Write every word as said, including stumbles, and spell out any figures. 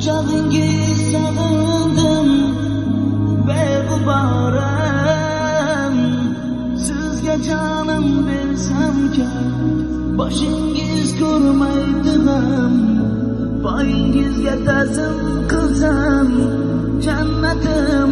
Quchog'ingiz sog'indim beg'uboram, sizga jonim bersamki boshingiz ko'rmaydi ham, poyingizga ta'zim qilsam jannatim